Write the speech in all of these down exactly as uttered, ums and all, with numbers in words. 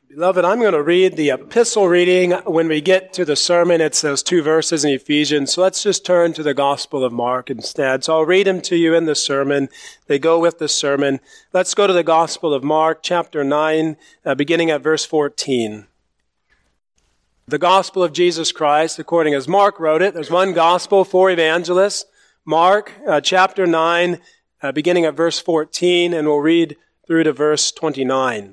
Beloved, I'm going to read the epistle reading. When we get to the sermon, it's those two verses in Ephesians. So let's just turn to the Gospel of Mark instead. So I'll read them to you in the sermon. They go with the sermon. Let's go to the Gospel of Mark, chapter nine, uh, beginning at verse fourteen. The Gospel of Jesus Christ, according as Mark wrote it. There's one Gospel, four evangelists. Mark, uh, chapter nine, uh, beginning at verse fourteen, and we'll read through to verse twenty-nine.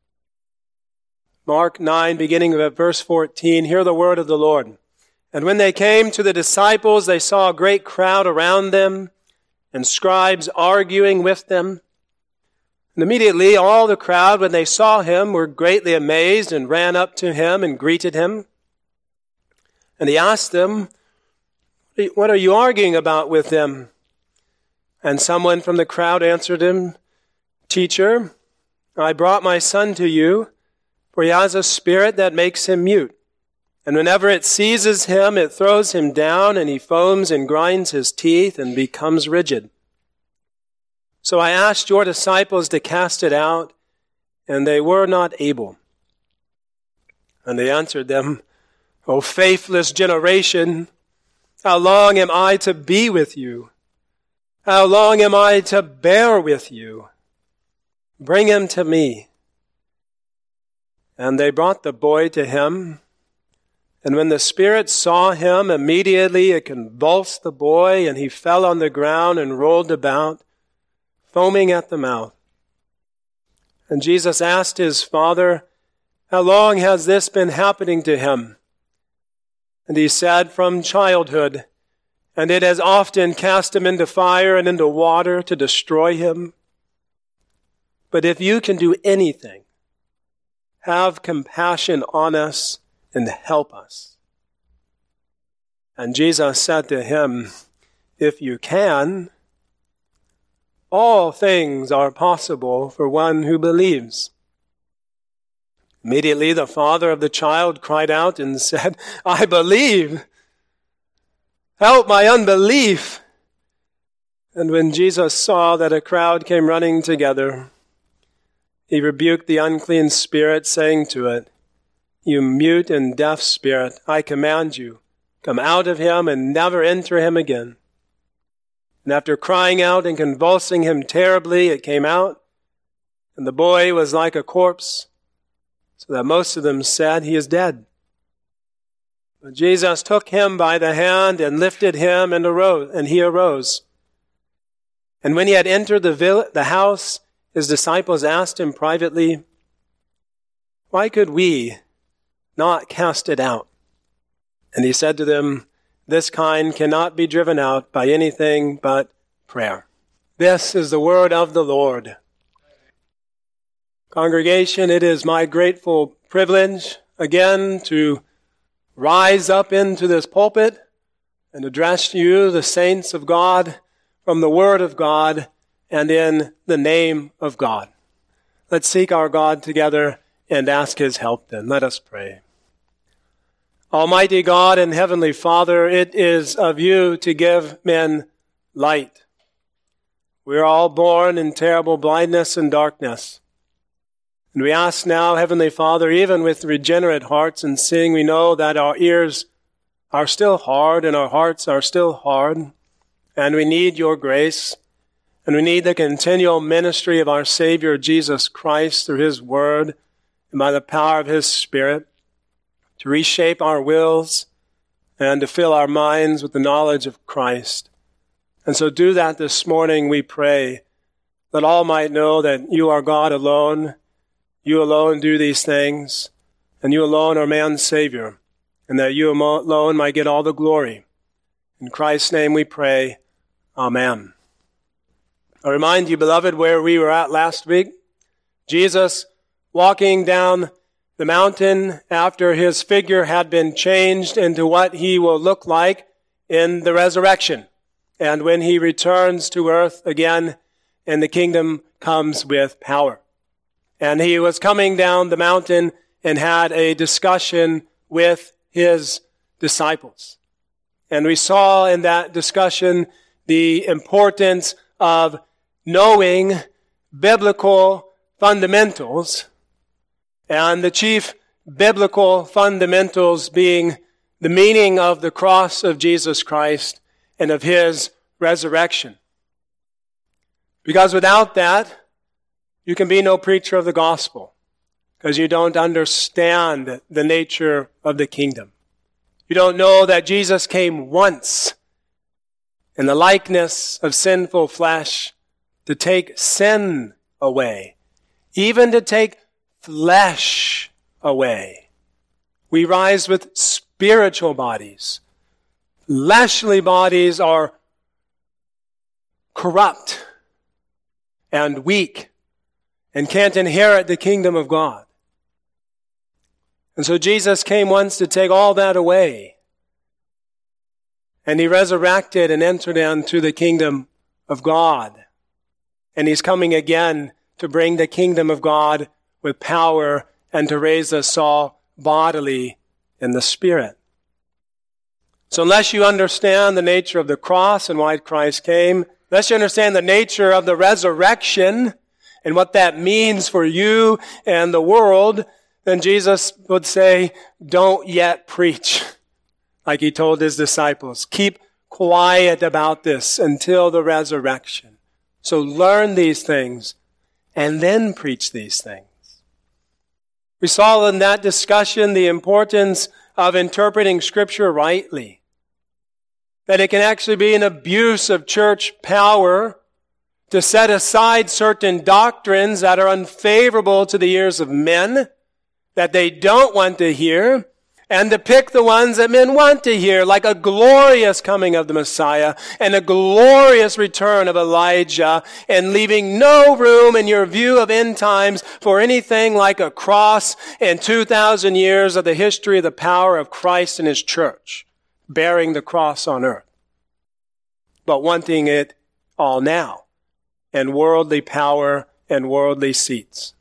Mark nine, beginning at verse fourteen, hear the word of the Lord. And when they came to the disciples, they saw a great crowd around them, and scribes arguing with them. And immediately all the crowd, when they saw him, were greatly amazed, and ran up to him and greeted him. And he asked them, "What are you arguing about with them?" And someone from the crowd answered him, "Teacher, I brought my son to you, for he has a spirit that makes him mute. And whenever it seizes him, it throws him down, and he foams and grinds his teeth and becomes rigid. So I asked your disciples to cast it out, and they were not able." And they answered them, "O faithless generation, how long am I to be with you? How long am I to bear with you? Bring him to me." And they brought the boy to him. And when the spirit saw him, immediately it convulsed the boy, and he fell on the ground and rolled about, foaming at the mouth. And Jesus asked his father, "How long has this been happening to him?" And he said, "From childhood, and it has often cast him into fire and into water to destroy him. But if you can do anything, have compassion on us and help us." And Jesus said to him, "If you can, all things are possible for one who believes." Immediately the father of the child cried out and said, "I believe. Help my unbelief." And when Jesus saw that a crowd came running together, he rebuked the unclean spirit, saying to it, "You mute and deaf spirit, I command you, come out of him and never enter him again." And after crying out and convulsing him terribly, it came out, and the boy was like a corpse, so that most of them said, "He is dead." But Jesus took him by the hand and lifted him, and arose, and he arose. And when he had entered the vill- the house, his disciples asked him privately, "Why could we not cast it out?" And he said to them, "This kind cannot be driven out by anything but prayer." This is the word of the Lord. Congregation, it is my grateful privilege again to rise up into this pulpit and address you, the saints of God, from the word of God and in the name of God. Let's seek our God together and ask his help then. Let us pray. Almighty God and Heavenly Father, it is of you to give men light. We are all born in terrible blindness and darkness. And we ask now, Heavenly Father, even with regenerate hearts and seeing, we know that our ears are still hard and our hearts are still hard, and we need your grace. And we need the continual ministry of our Savior, Jesus Christ, through his word and by the power of his Spirit, to reshape our wills and to fill our minds with the knowledge of Christ. And so do that this morning, we pray, that all might know that you are God alone, you alone do these things, and you alone are man's Savior, and that you alone might get all the glory. In Christ's name we pray, Amen. I remind you, beloved, where we were at last week. Jesus walking down the mountain after his figure had been changed into what he will look like in the resurrection. And when he returns to earth again, and the kingdom comes with power. And he was coming down the mountain and had a discussion with his disciples. And we saw in that discussion the importance of knowing biblical fundamentals And the chief biblical fundamentals being the meaning of the cross of Jesus Christ and of his resurrection. Because without that, you can be no preacher of the gospel, because you don't understand the nature of the kingdom. You don't know that Jesus came once in the likeness of sinful flesh to take sin away, even to take flesh away. We rise with spiritual bodies. Fleshly bodies are corrupt and weak and can't inherit the kingdom of God. And so Jesus came once to take all that away. And he resurrected and entered into the kingdom of God. And he's coming again to bring the kingdom of God with power and to raise us all bodily in the Spirit. So unless you understand the nature of the cross and why Christ came, unless you understand the nature of the resurrection and what that means for you and the world, then Jesus would say, don't yet preach, like he told his disciples. Keep quiet about this until the resurrection. So learn these things and then preach these things. We saw in that discussion the importance of interpreting Scripture rightly. That it can actually be an abuse of church power to set aside certain doctrines that are unfavorable to the ears of men, that they don't want to hear, and to pick the ones that men want to hear, like a glorious coming of the Messiah and a glorious return of Elijah, and leaving no room in your view of end times for anything like a cross and two thousand years of the history of the power of Christ and his church, bearing the cross on earth, but wanting it all now, and worldly power and worldly seats.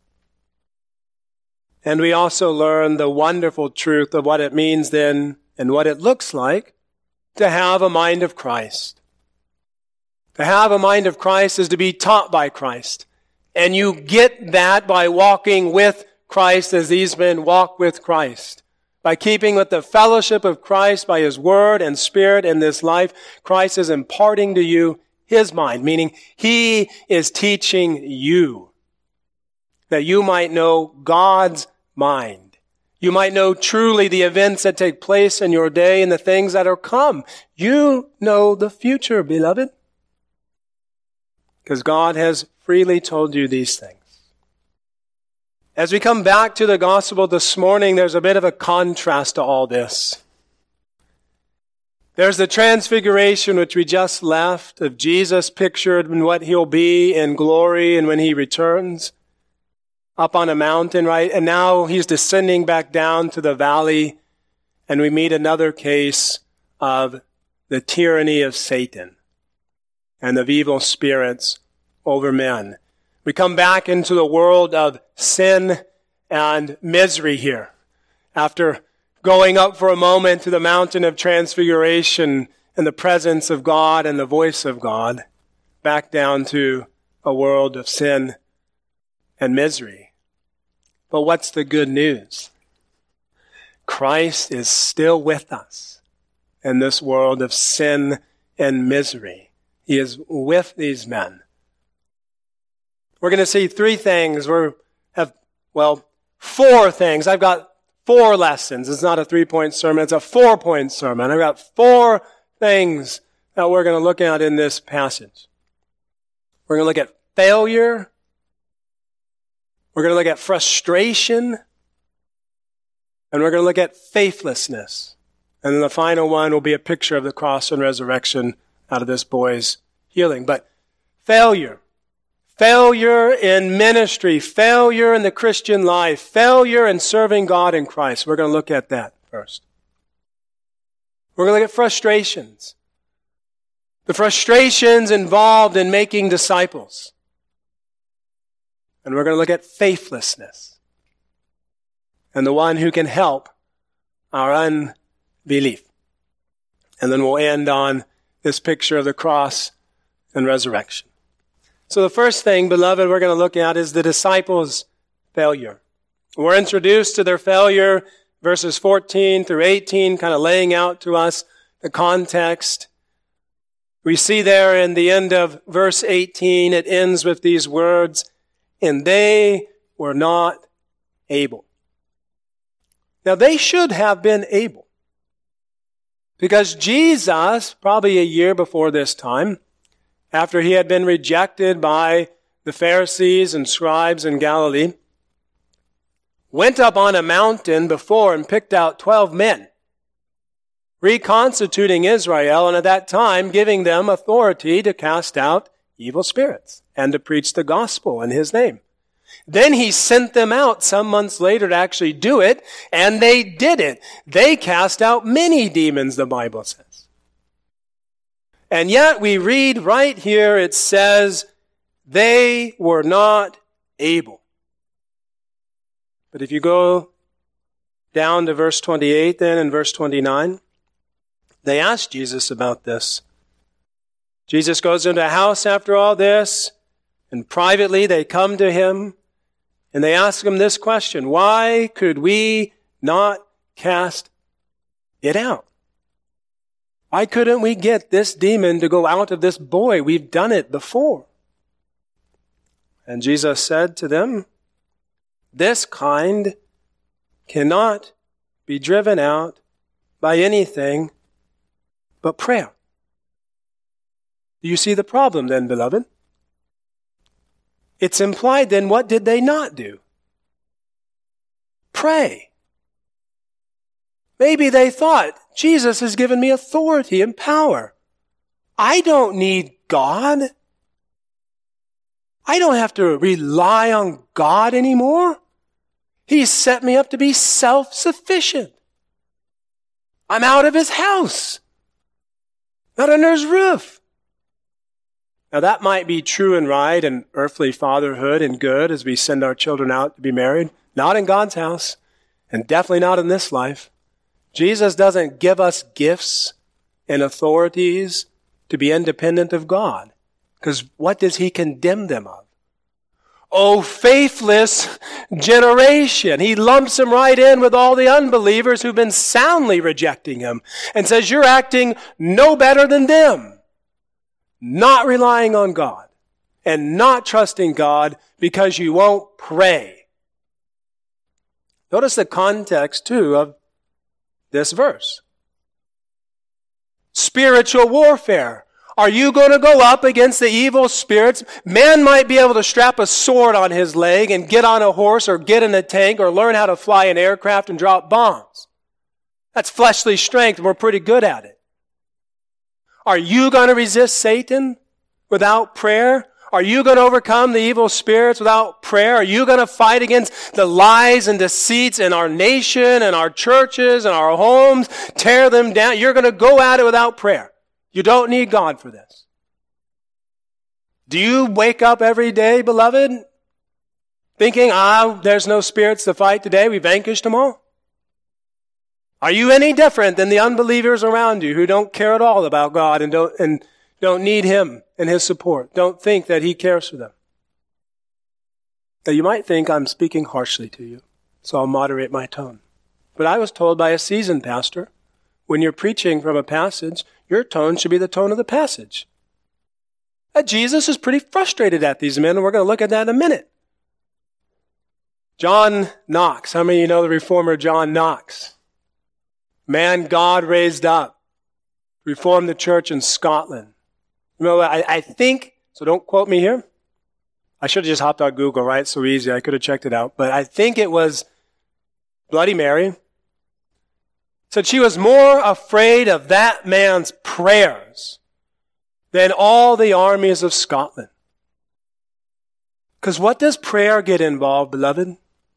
And we also learn the wonderful truth of what it means then and what it looks like to have a mind of Christ. To have a mind of Christ is to be taught by Christ. And you get that by walking with Christ as these men walk with Christ. By keeping with the fellowship of Christ by his word and spirit in this life, Christ is imparting to you his mind, meaning he is teaching you that you might know God's mind. You might know truly the events that take place in your day and the things that are come. You know the future, beloved, because God has freely told you these things. As we come back to the gospel this morning, there's a bit of a contrast to all this. There's the transfiguration which we just left of Jesus pictured in what he'll be in glory and when he returns up on a mountain, right? And now he's descending back down to the valley, and we meet another case of the tyranny of Satan and of evil spirits over men. We come back into the world of sin and misery here. After going up for a moment to the mountain of transfiguration in the presence of God and the voice of God, back down to a world of sin and misery. But what's the good news? Christ is still with us in this world of sin and misery. He is with these men. We're going to see three things. We have, well, four things. I've got four lessons. It's not a three-point sermon. It's a four-point sermon. I've got four things that we're going to look at in this passage. We're going to look at failure. We're going to look at frustration. And we're going to look at faithlessness. And then the final one will be a picture of the cross and resurrection out of this boy's healing. But failure. Failure in ministry. Failure in the Christian life. Failure in serving God in Christ. We're going to look at that first. We're going to look at frustrations. The frustrations involved in making disciples. And we're going to look at faithlessness and the one who can help our unbelief. And then we'll end on this picture of the cross and resurrection. So the first thing, beloved, we're going to look at is the disciples' failure. We're introduced to their failure, verses fourteen through eighteen, kind of laying out to us the context. We see there in the end of verse eighteen, it ends with these words, and they were not able. Now, they should have been able, because Jesus, probably a year before this time, after he had been rejected by the Pharisees and scribes in Galilee, went up on a mountain before and picked out twelve men, reconstituting Israel, and at that time giving them authority to cast out evil spirits and to preach the gospel in his name. Then he sent them out some months later to actually do it, and they did it. They cast out many demons, the Bible says. And yet we read right here, it says, they were not able. But if you go down to verse twenty-eight then and verse twenty-nine, they asked Jesus about this. Jesus goes into a house after all this, and privately they come to him, and they ask him this question, why could we not cast it out? Why couldn't we get this demon to go out of this boy? We've done it before. And Jesus said to them, this kind cannot be driven out by anything but prayer. Do you see the problem then, beloved? It's implied then, what did they not do? Pray. Maybe they thought, Jesus has given me authority and power. I don't need God. I don't have to rely on God anymore. He's set me up to be self-sufficient. I'm out of his house, not under his roof. Now that might be true and right in earthly fatherhood and good as we send our children out to be married. Not in God's house, and definitely not in this life. Jesus doesn't give us gifts and authorities to be independent of God. Because what does he condemn them of? Oh, faithless generation. He lumps them right in with all the unbelievers who've been soundly rejecting him and says, you're acting no better than them. Not relying on God and not trusting God because you won't pray. Notice the context, too, of this verse. Spiritual warfare. Are you going to go up against the evil spirits? Man might be able to strap a sword on his leg and get on a horse or get in a tank or learn how to fly an aircraft and drop bombs. That's fleshly strength, and we're pretty good at it. Are you going to resist Satan without prayer? Are you going to overcome the evil spirits without prayer? Are you going to fight against the lies and deceits in our nation and our churches and our homes? Tear them down. You're going to go at it without prayer. You don't need God for this. Do you wake up every day, beloved, thinking, ah, there's no spirits to fight today. We vanquished them all? Are you any different than the unbelievers around you who don't care at all about God and don't and don't need him and his support? Don't think that he cares for them. Now, you might think I'm speaking harshly to you, so I'll moderate my tone. But I was told by a seasoned pastor, when you're preaching from a passage, your tone should be the tone of the passage. That Jesus is pretty frustrated at these men, and we're going to look at that in a minute. John Knox. How many of you know the reformer John Knox? Man God raised up, reformed the church in Scotland. You know, I, I think, so don't quote me here. I should have just hopped on Google, right? So easy. I could have checked it out. But I think it was Bloody Mary. Said she was more afraid of that man's prayers than all the armies of Scotland. Because what does prayer get involved, beloved?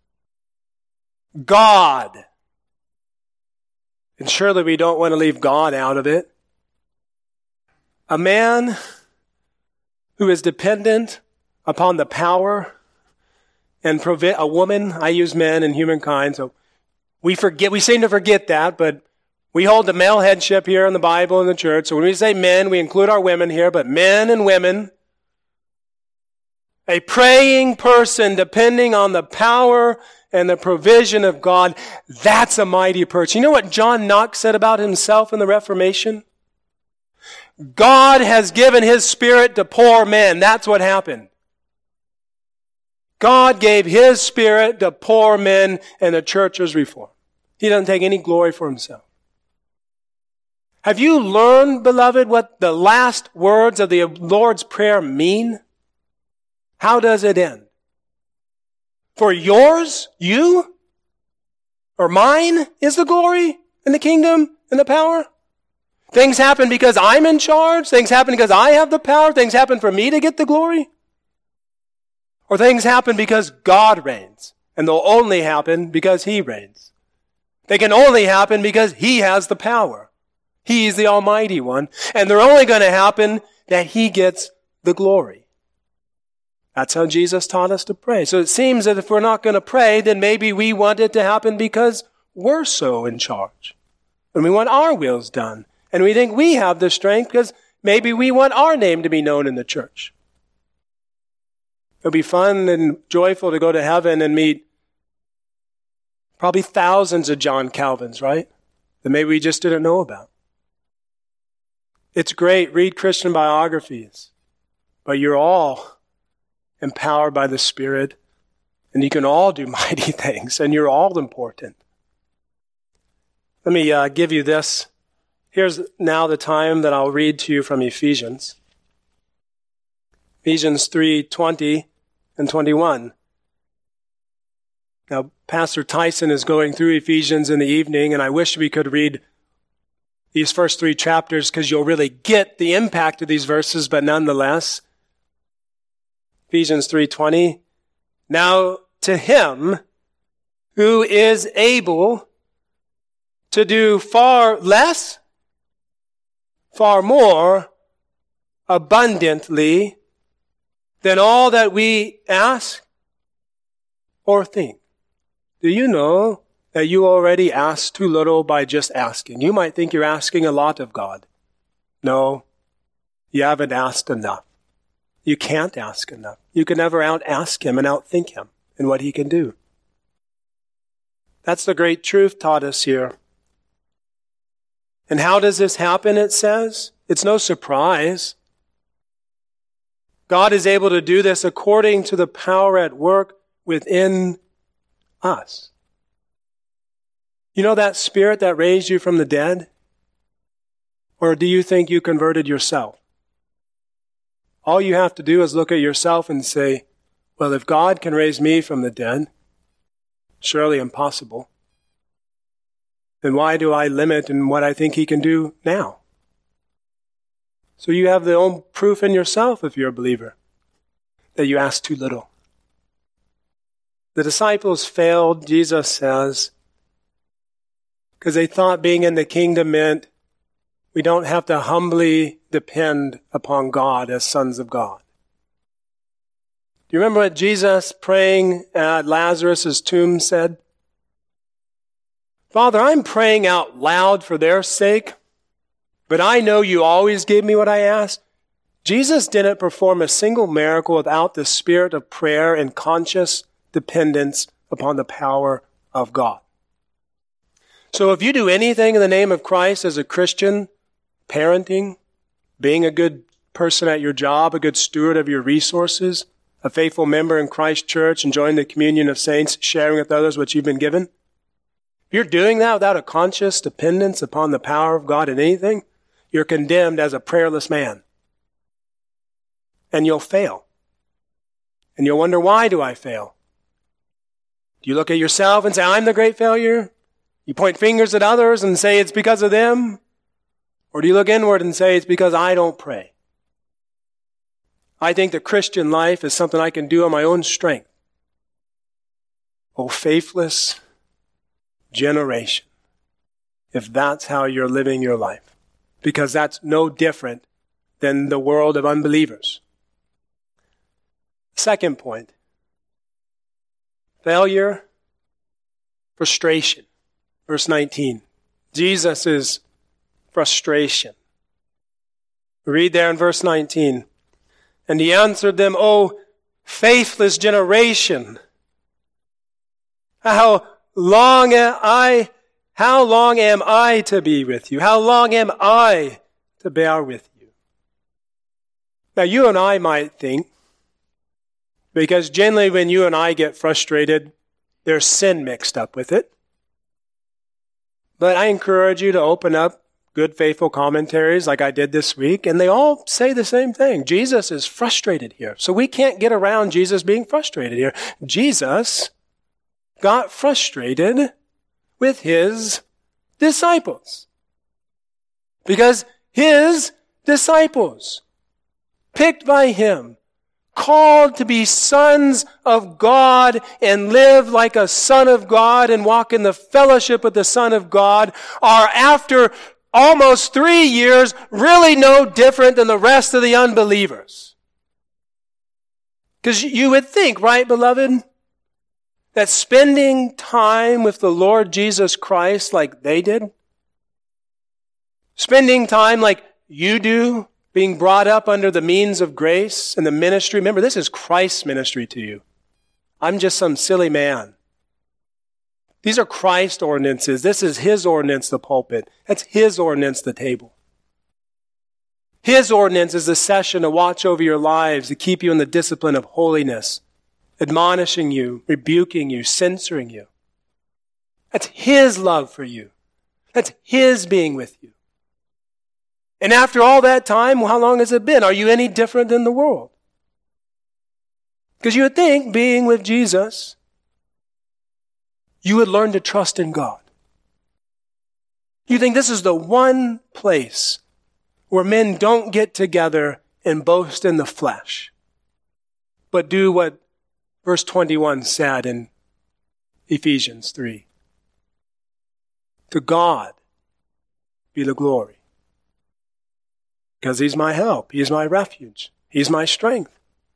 God. And surely we don't want to leave God out of it. A man who is dependent upon the power and provi- a woman, I use men and humankind, so we forget, we seem to forget that, but we hold the male headship here in the Bible and the church. So when we say men, we include our women here, but men and women, a praying person depending on the power and the provision of God, that's a mighty purchase. You know what John Knox said about himself in the Reformation? God has given His Spirit to poor men. That's what happened. God gave His Spirit to poor men, and the church was reformed. He doesn't take any glory for Himself. Have you learned, beloved, what the last words of the Lord's Prayer mean? How does it end? For yours, you, or mine is the glory and the kingdom and the power? Things happen because I'm in charge? Things happen because I have the power? Things happen for me to get the glory? Or things happen because God reigns, and they'll only happen because He reigns. They can only happen because He has the power. He's the Almighty One, and they're only going to happen that He gets the glory. That's how Jesus taught us to pray. So it seems that if we're not going to pray, then maybe we want it to happen because we're so in charge. And we want our wills done. And we think we have the strength because maybe we want our name to be known in the church. It'll be fun and joyful to go to heaven and meet probably thousands of John Calvins, right? That maybe we just didn't know about. It's great. Read Christian biographies. But you're all empowered by the Spirit, and you can all do mighty things, and you're all important. Let me uh, give you this. Here's now the time that I'll read to you from Ephesians. Ephesians three twenty and twenty-one. Now, Pastor Tyson is going through Ephesians in the evening, and I wish we could read these first three chapters because you'll really get the impact of these verses, but nonetheless, Ephesians three twenty, now to Him who is able to do far less, far more abundantly than all that we ask or think. Do you know that you already ask too little by just asking? You might think you're asking a lot of God. No, you haven't asked enough. You can't ask enough. You can never out-ask Him and out-think Him and what He can do. That's the great truth taught us here. And how does this happen, it says? It's no surprise. God is able to do this according to the power at work within us. You know that Spirit that raised you from the dead? Or do you think you converted yourself? All you have to do is look at yourself and say, well, if God can raise me from the dead, surely impossible, then why do I limit in what I think He can do now? So you have the own proof in yourself, if you're a believer, that you ask too little. The disciples failed, Jesus says, because they thought being in the kingdom meant we don't have to humbly depend upon God as sons of God. Do you remember what Jesus praying at Lazarus' tomb said? Father, I'm praying out loud for their sake, but I know you always give me what I ask. Jesus didn't perform a single miracle without the spirit of prayer and conscious dependence upon the power of God. So if you do anything in the name of Christ as a Christian, parenting, being a good person at your job, a good steward of your resources, a faithful member in Christ's church, enjoying the communion of saints, sharing with others what you've been given, if you're doing that without a conscious dependence upon the power of God in anything, you're condemned as a prayerless man. And you'll fail. And you'll wonder, why do I fail? Do you look at yourself and say, I'm the great failure? You point fingers at others and say it's because of them? Or do you look inward and say it's because I don't pray? I think the Christian life is something I can do on my own strength. Oh, faithless generation, if that's how you're living your life. Because that's no different than the world of unbelievers. Second point, failure, frustration. Verse nineteen, Jesus' frustration. We read there in verse nineteen, and He answered them, O faithless generation, How long am I, how long am I to be with you? How long am I to bear with you? Now you and I might think, because generally when you and I get frustrated, there's sin mixed up with it. But I encourage you to open up good, faithful commentaries like I did this week, and they all say the same thing. Jesus is frustrated here. So we can't get around Jesus being frustrated here. Jesus got frustrated with his disciples. Because his disciples, picked by him, called to be sons of God and live like a son of God and walk in the fellowship of the Son of God, are after almost three years really no different than the rest of the unbelievers. Because you would think, right, beloved, that spending time with the Lord Jesus Christ like they did, spending time like you do, being brought up under the means of grace and the ministry. Remember, this is Christ's ministry to you. I'm just some silly man. These are Christ ordinances. This is his ordinance, the pulpit. That's his ordinance, the table. His ordinance is the session to watch over your lives, to keep you in the discipline of holiness, admonishing you, rebuking you, censoring you. That's his love for you. That's his being with you. And after all that time, how long has it been? Are you any different than the world? Because you would think, being with Jesus, you would learn to trust in God. You think this is the one place where men don't get together and boast in the flesh, but do what verse twenty-one said in Ephesians three. To God be the glory. Because he's my help. He's my refuge. He's my strength.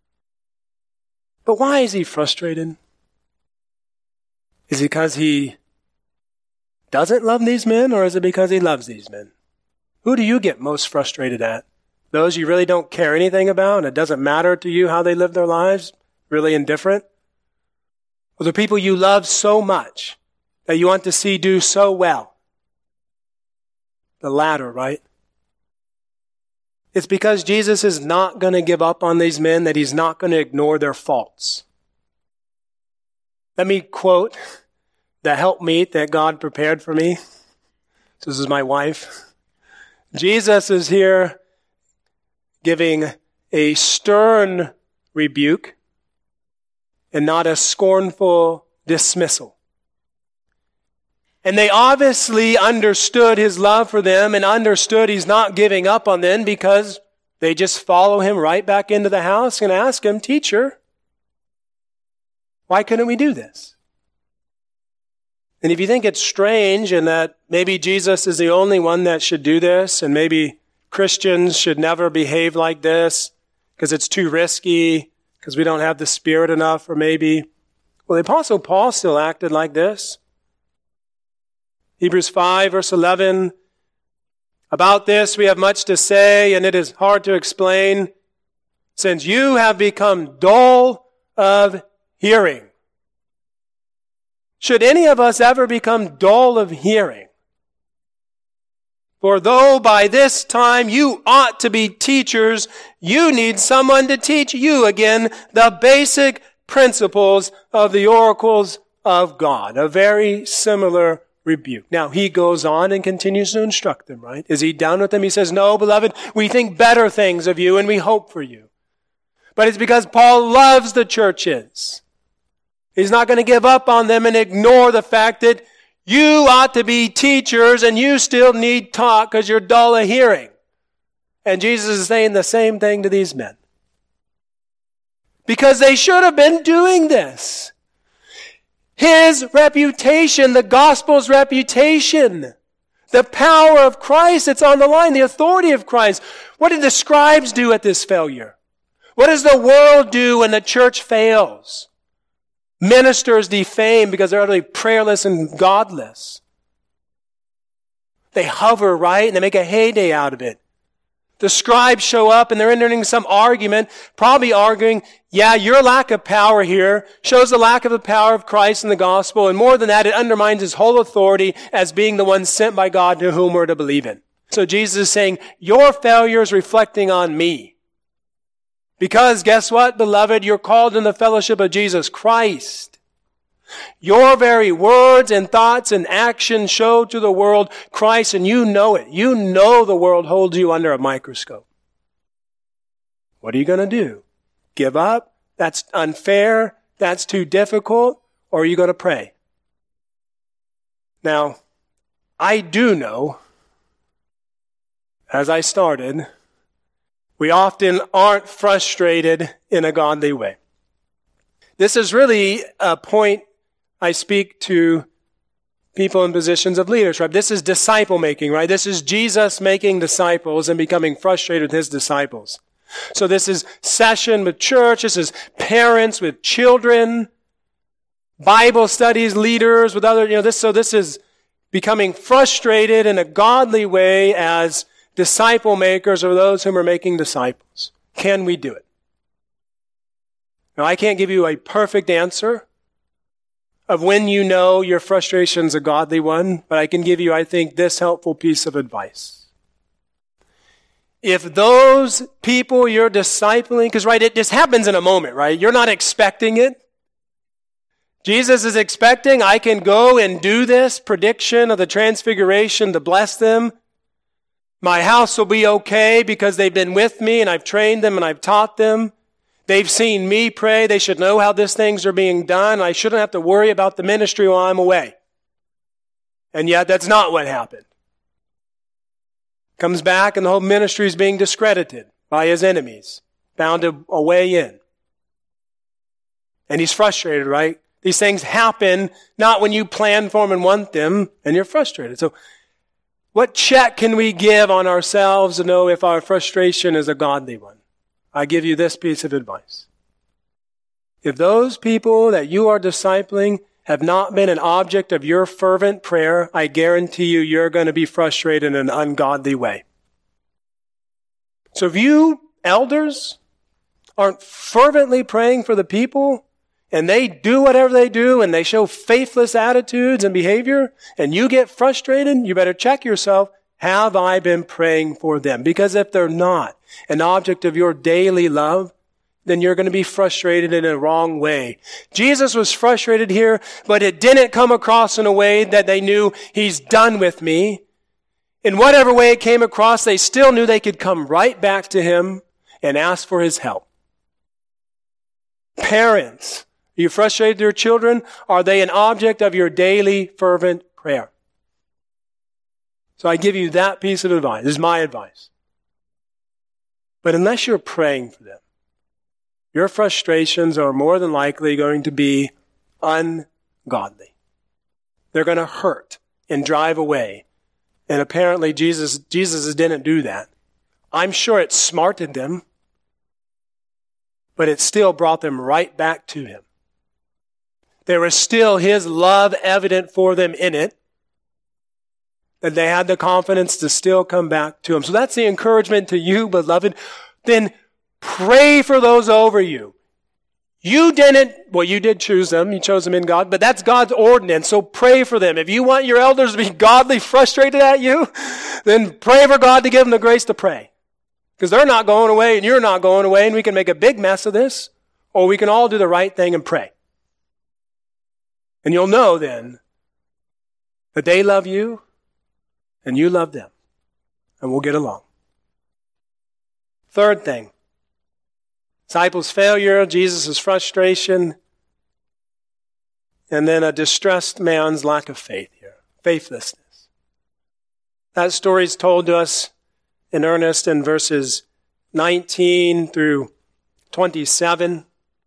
But why is he frustrated? Is it because he doesn't love these men, or is it because he loves these men? Who do you get most frustrated at? Those you really don't care anything about, and it doesn't matter to you how they live their lives? Really indifferent? Or the people you love so much that you want to see do so well? The latter, right? It's because Jesus is not going to give up on these men, that he's not going to ignore their faults. Let me quote the helpmeet that God prepared for me. This is my wife. Jesus is here giving a stern rebuke and not a scornful dismissal. And they obviously understood his love for them and understood he's not giving up on them, because they just follow him right back into the house and ask him, "Teacher, why couldn't we do this?" And if you think it's strange and that maybe Jesus is the only one that should do this, and maybe Christians should never behave like this because it's too risky, because we don't have the Spirit enough, or maybe, well, the Apostle Paul still acted like this. Hebrews five, verse eleven, about this we have much to say, and it is hard to explain, since you have become dull of hearing. Should any of us ever become dull of hearing? For though by this time you ought to be teachers, you need someone to teach you again the basic principles of the oracles of God. A very similar rebuke. Now, he goes on and continues to instruct them, right? Is he done with them? He says, "No, beloved, we think better things of you and we hope for you." But it's because Paul loves the churches. He's not going to give up on them and ignore the fact that you ought to be teachers and you still need taught because you're dull of hearing. And Jesus is saying the same thing to these men. Because they should have been doing this. His reputation, the gospel's reputation, the power of Christ, it's on the line, the authority of Christ. What did the scribes do at this failure? What does the world do when the church fails? Ministers defame because they're utterly prayerless and godless. They hover, right? And they make a heyday out of it. The scribes show up and they're entering some argument, probably arguing, yeah, your lack of power here shows the lack of the power of Christ in the gospel. And more than that, it undermines his whole authority as being the one sent by God to whom we're to believe in. So Jesus is saying, your failure is reflecting on me. Because guess what, beloved? You're called in the fellowship of Jesus Christ. Your very words and thoughts and actions show to the world Christ, and you know it. You know the world holds you under a microscope. What are you going to do? Give up? That's unfair? That's too difficult? Or are you going to pray? Now, I do know, as I started, we often aren't frustrated in a godly way. This is really a point I speak to people in positions of leadership. This is disciple making, right? This is Jesus making disciples and becoming frustrated with his disciples. So this is session with church. This is parents with children, Bible studies, leaders with other, you know, this, so this is becoming frustrated in a godly way as disciple makers or those whom are making disciples. Can we do it? Now, I can't give you a perfect answer of when you know your frustration's a godly one, but I can give you, I think, this helpful piece of advice. If those people you're discipling, because, right, it just happens in a moment, right? You're not expecting it. Jesus is expecting, I can go and do this prediction of the transfiguration to bless them. My house will be okay because they've been with me and I've trained them and I've taught them. They've seen me pray. They should know how these things are being done. I shouldn't have to worry about the ministry while I'm away. And yet that's not what happened. Comes back and the whole ministry is being discredited by his enemies, found a, a way in. And he's frustrated, right? These things happen not when you plan for them and want them, and you're frustrated. So what check can we give on ourselves to know if our frustration is a godly one? I give you this piece of advice. If those people that you are discipling have not been an object of your fervent prayer, I guarantee you, you're going to be frustrated in an ungodly way. So if you elders aren't fervently praying for the people, and they do whatever they do, and they show faithless attitudes and behavior, and you get frustrated, you better check yourself. Have I been praying for them? Because if they're not an object of your daily love, then you're going to be frustrated in a wrong way. Jesus was frustrated here, but it didn't come across in a way that they knew he's done with me. In whatever way it came across, they still knew they could come right back to him and ask for his help. Parents, are you frustrated with your children? Are they an object of your daily fervent prayer? So I give you that piece of advice. This is my advice. But unless you're praying for them, your frustrations are more than likely going to be ungodly. They're going to hurt and drive away. And apparently Jesus, Jesus didn't do that. I'm sure it smarted them, but it still brought them right back to him. There was still his love evident for them in it, that they had the confidence to still come back to him. So that's the encouragement to you, beloved. Then pray for those over you. You didn't, well, you did choose them. You chose them in God, but that's God's ordinance. So pray for them. If you want your elders to be godly frustrated at you, then pray for God to give them the grace to pray. Because they're not going away and you're not going away, and we can make a big mess of this, or we can all do the right thing and pray. And you'll know then that they love you and you love them, and we'll get along. Third thing, disciples' failure, Jesus' frustration, and then a distressed man's lack of faith here, faithlessness. That story is told to us in earnest in verses nineteen through twenty-seven.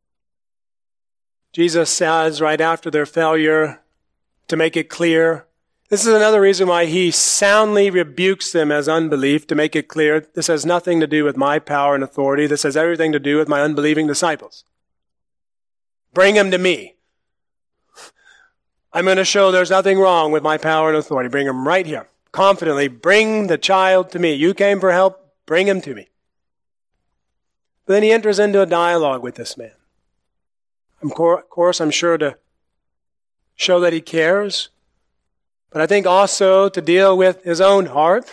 Jesus says right after their failure, to make it clear, this is another reason why he soundly rebukes them as unbelief, to make it clear, this has nothing to do with my power and authority. This has everything to do with my unbelieving disciples. Bring them to me. I'm going to show there's nothing wrong with my power and authority. Bring them right here. Confidently, bring the child to me. You came for help, Bring him to me. But then he enters into a dialogue with this man. Of course, I'm sure to show that he cares, but I think also to deal with his own heart.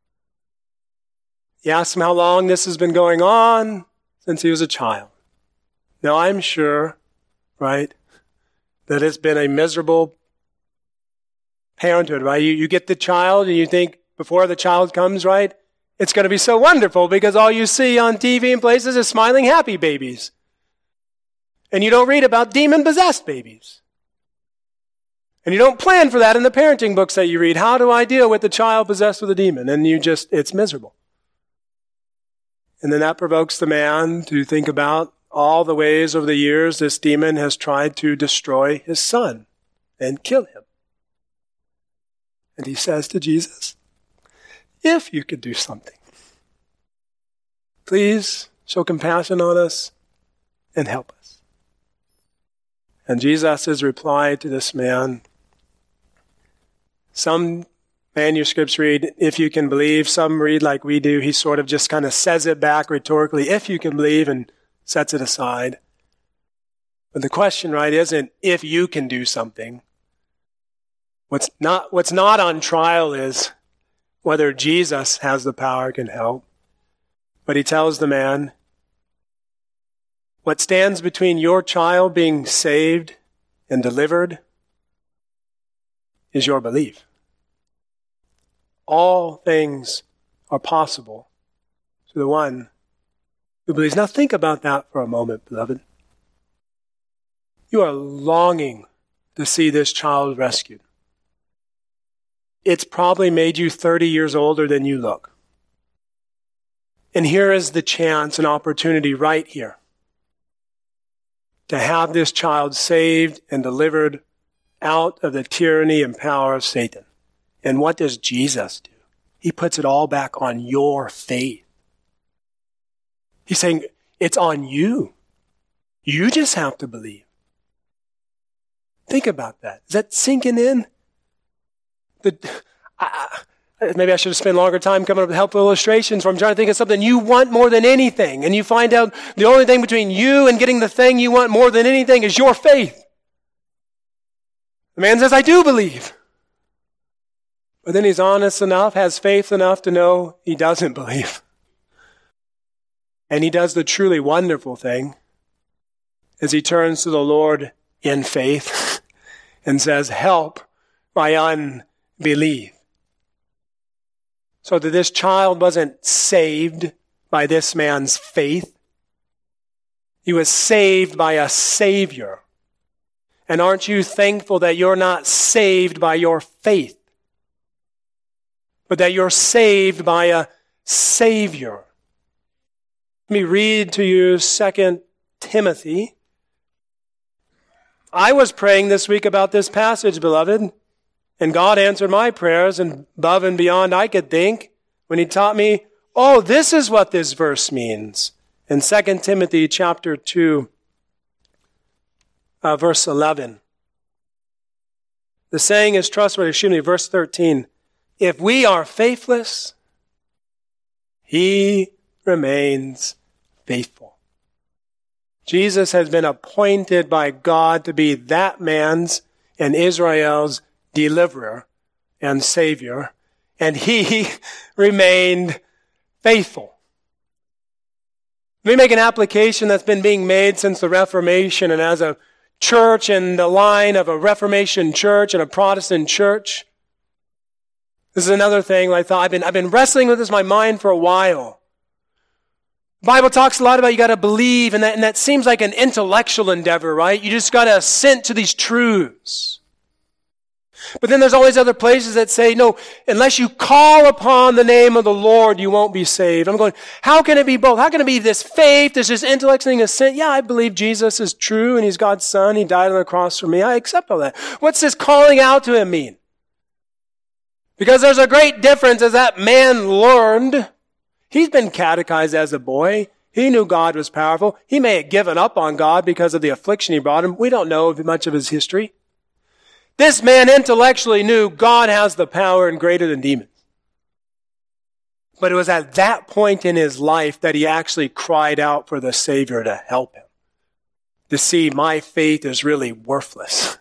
He asks him how long this has been going on, since he was a child. Now, I'm sure, right, that it's been a miserable parenthood, right? You, you get the child and you think before the child comes, right, it's going to be so wonderful because all you see on T V and places is smiling, happy babies. And you don't read about demon-possessed babies. And you don't plan for that in the parenting books that you read. How do I deal with the child possessed with a demon? And you just, it's miserable. And then that provokes the man to think about all the ways over the years this demon has tried to destroy his son and kill him. And he says to Jesus, if you could do something, please show compassion on us and help us. And Jesus' reply to this man, some manuscripts read, if you can believe. Some read like we do. He sort of just kind of says it back rhetorically, if you can believe, and sets it aside. But the question, right, isn't if you can do something. What's not, what's not on trial is whether Jesus has the power, can help. But he tells the man, what stands between your child being saved and delivered is your belief. All things are possible to the one who believes. Now think about that for a moment, beloved. You are longing to see this child rescued. It's probably made you thirty years older than you look. And here is the chance and opportunity right here to have this child saved and delivered out of the tyranny and power of Satan. And what does Jesus do? He puts it all back on your faith. He's saying, it's on you. You just have to believe. Think about that. Is that sinking in? The, I, maybe I should have spent longer time coming up with helpful illustrations where I'm trying to think of something you want more than anything. And you find out the only thing between you and getting the thing you want more than anything is your faith. The man says, I do believe. But then he's honest enough, has faith enough to know he doesn't believe. And he does the truly wonderful thing as he turns to the Lord in faith and says, help my unbelief. So that this child wasn't saved by this man's faith. He was saved by a Savior. And aren't you thankful that you're not saved by your faith, but that you're saved by a Savior? Let me read to you Second Timothy. I was praying this week about this passage, beloved, and God answered my prayers and above and beyond I could think when he taught me, oh, this is what this verse means. In Second Timothy chapter two, uh, verse eleven. The saying is trustworthy. Excuse me, verse thirteen. If we are faithless, he remains faithful. Jesus has been appointed by God to be that man's and Israel's deliverer and Savior, and he remained faithful. Let me make an application that's been being made since the Reformation, and as a church in the line of a Reformation church and a Protestant church. This is another thing I thought, I've been, I've been wrestling with this in my mind for a while. The Bible talks a lot about you got to believe, and that, and that seems like an intellectual endeavor, right? You just got to assent to these truths. But then there's all these other places that say, no, unless you call upon the name of the Lord, you won't be saved. I'm going, how can it be both? How can it be this faith, this this intellect thing, assent? Yeah, I believe Jesus is true and he's God's son. He died on the cross for me. I accept all that. What's this calling out to him mean? Because there's a great difference as that man learned. He's been catechized as a boy. He knew God was powerful. He may have given up on God because of the affliction he brought him. We don't know much of his history. This man intellectually knew God has the power and greater than demons. But it was at that point in his life that he actually cried out for the Savior to help him, to see my faith is really worthless.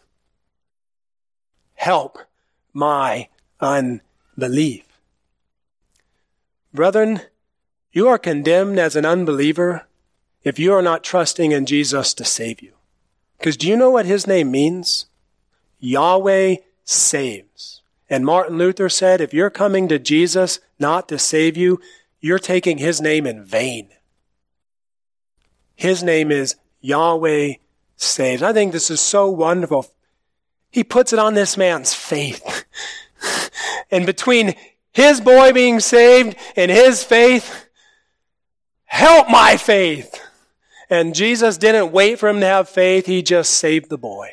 Help my unbelief. Brethren, you are condemned as an unbeliever if you are not trusting in Jesus to save you. Because do you know what his name means? Yahweh saves. And Martin Luther said, if you're coming to Jesus not to save you, you're taking his name in vain. His name is Yahweh saves. I think this is so wonderful. He puts it on this man's faith. And between his boy being saved and his faith, help my faith. And Jesus didn't wait for him to have faith. He just saved the boy.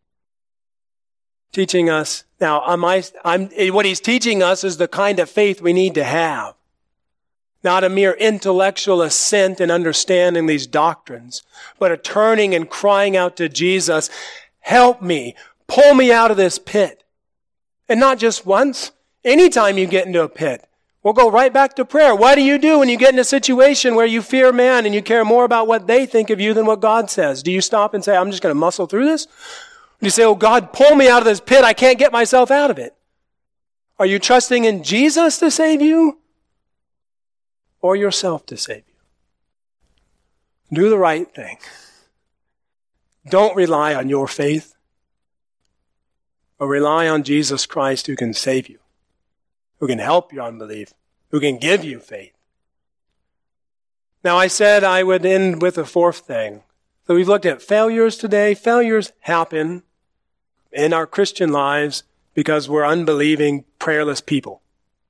Teaching us, now, am I, I'm, what he's teaching us is the kind of faith we need to have. Not a mere intellectual assent and understanding these doctrines, but a turning and crying out to Jesus, help me, pull me out of this pit. And not just once, anytime you get into a pit. We'll go right back to prayer. What do you do when you get in a situation where you fear man and you care more about what they think of you than what God says? Do you stop and say, I'm just going to muscle through this? Do you say, oh God, pull me out of this pit. I can't get myself out of it. Are you trusting in Jesus to save you or yourself to save you? Do the right thing. Don't rely on your faith, but rely on Jesus Christ who can save you, who can help your unbelief, who can give you faith. Now, I said I would end with a fourth thing. So we've looked at failures today. Failures happen in our Christian lives because we're unbelieving, prayerless people.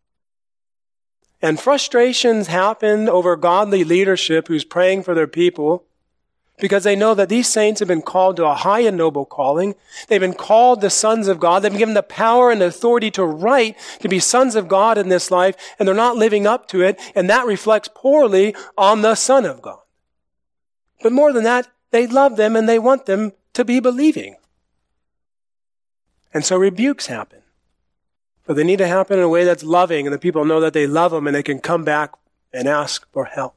And frustrations happen over godly leadership who's praying for their people because they know that these saints have been called to a high and noble calling. They've been called the sons of God. They've been given the power and the authority to write, to be sons of God in this life, and they're not living up to it, and that reflects poorly on the Son of God. But more than that, they love them and they want them to be believing. And so rebukes happen. But they need to happen in a way that's loving, and the people know that they love them and they can come back and ask for help.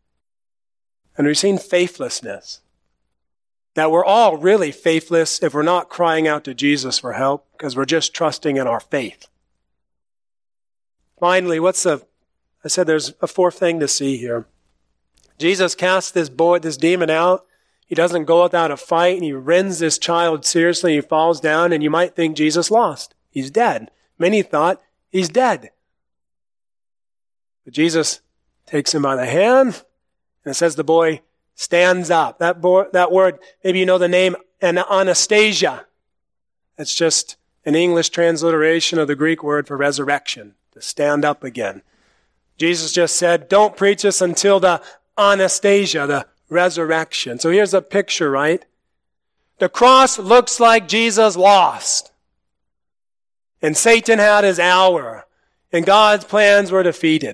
And we've seen faithlessness. That we're all really faithless if we're not crying out to Jesus for help because we're just trusting in our faith. Finally, what's the, I said there's a fourth thing to see here. Jesus casts this boy, this demon out. He doesn't go without a fight, and he rends this child seriously. He falls down, and you might think Jesus lost. He's dead. Many thought he's dead. But Jesus takes him by the hand, and it says the boy stands up. That, boy, that word, maybe you know the name Anastasia. It's just an English transliteration of the Greek word for resurrection, to stand up again. Jesus just said, don't preach us until the Anastasia, the resurrection. So here's a picture, right? The cross looks like Jesus lost. And Satan had his hour. And God's plans were defeated.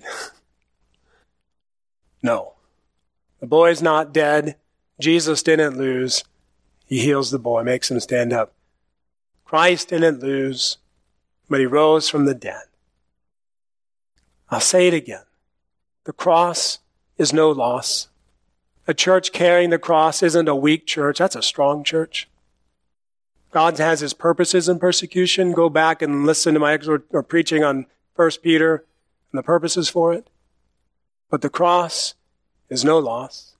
No. The boy's not dead. Jesus didn't lose. He heals the boy, makes him stand up. Christ didn't lose, but he rose from the dead. I'll say it again. The cross is no loss. A church carrying the cross isn't a weak church. That's a strong church. God has his purposes in persecution. Go back and listen to my exhort or preaching on First Peter and the purposes for it. But the cross is no loss.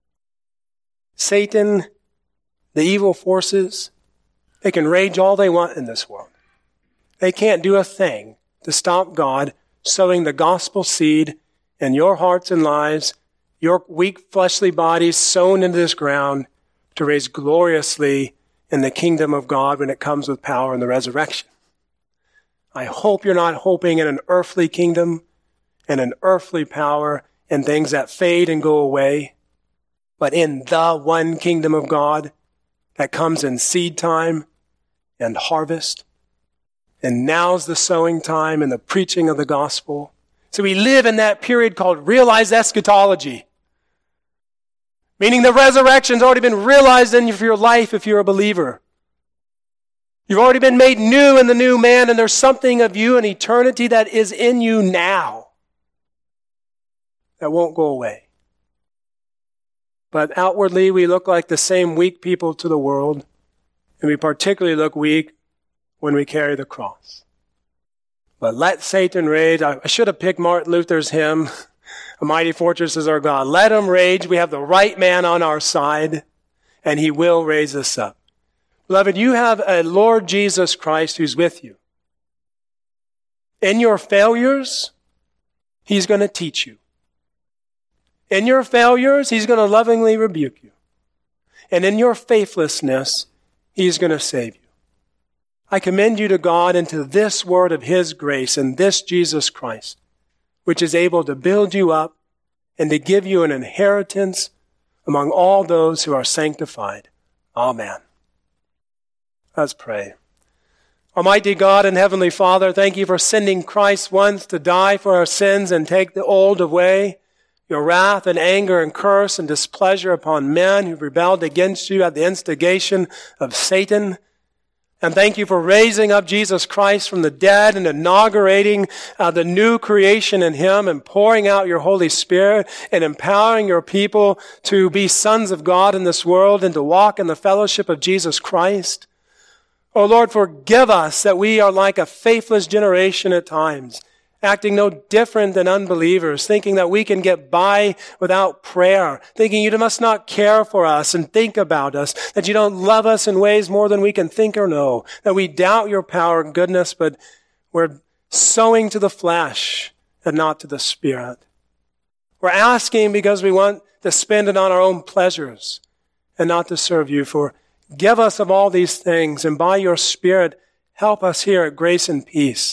Satan, the evil forces, they can rage all they want in this world. They can't do a thing to stop God sowing the gospel seed in your hearts and lives, your weak fleshly bodies sown into this ground to raise gloriously in the kingdom of God when it comes with power in the resurrection. I hope you're not hoping in an earthly kingdom and an earthly power and things that fade and go away, but in the one kingdom of God that comes in seed time and harvest. And now's the sowing time and the preaching of the gospel. So we live in that period called realized eschatology. Meaning the resurrection's already been realized in your life if you're a believer. You've already been made new in the new man, and there's something of you in eternity that is in you now. that won't go away. But outwardly, we look like the same weak people to the world, and we particularly look weak when we carry the cross. But let Satan rage. I should have picked Martin Luther's hymn, "A Mighty Fortress is Our God." Let him rage. We have the right man on our side, and he will raise us up. Beloved, you have a Lord Jesus Christ who's with you. In your failures, he's going to teach you. In your failures, he's going to lovingly rebuke you. And in your faithlessness, he's going to save you. I commend you to God and to this word of his grace and this Jesus Christ, which is able to build you up and to give you an inheritance among all those who are sanctified. Amen. Let's pray. Almighty God and Heavenly Father, thank you for sending Christ once to die for our sins and take the old away, your wrath and anger and curse and displeasure upon men who rebelled against you at the instigation of Satan. And thank you for raising up Jesus Christ from the dead and inaugurating uh, the new creation in him and pouring out your Holy Spirit and empowering your people to be sons of God in this world and to walk in the fellowship of Jesus Christ. Oh Lord, forgive us that we are like a faithless generation at times, acting no different than unbelievers, thinking that we can get by without prayer, thinking you must not care for us and think about us, that you don't love us in ways more than we can think or know, that we doubt your power and goodness, but we're sowing to the flesh and not to the Spirit. We're asking because we want to spend it on our own pleasures and not to serve you. For give us of all these things, and by your Spirit, help us here at Grace and Peace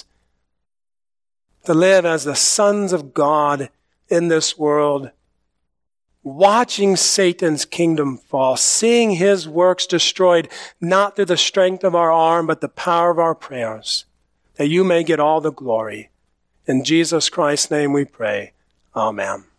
to live as the sons of God in this world, watching Satan's kingdom fall, seeing his works destroyed, not through the strength of our arm, but the power of our prayers, that you may get all the glory. In Jesus Christ's name we pray. Amen.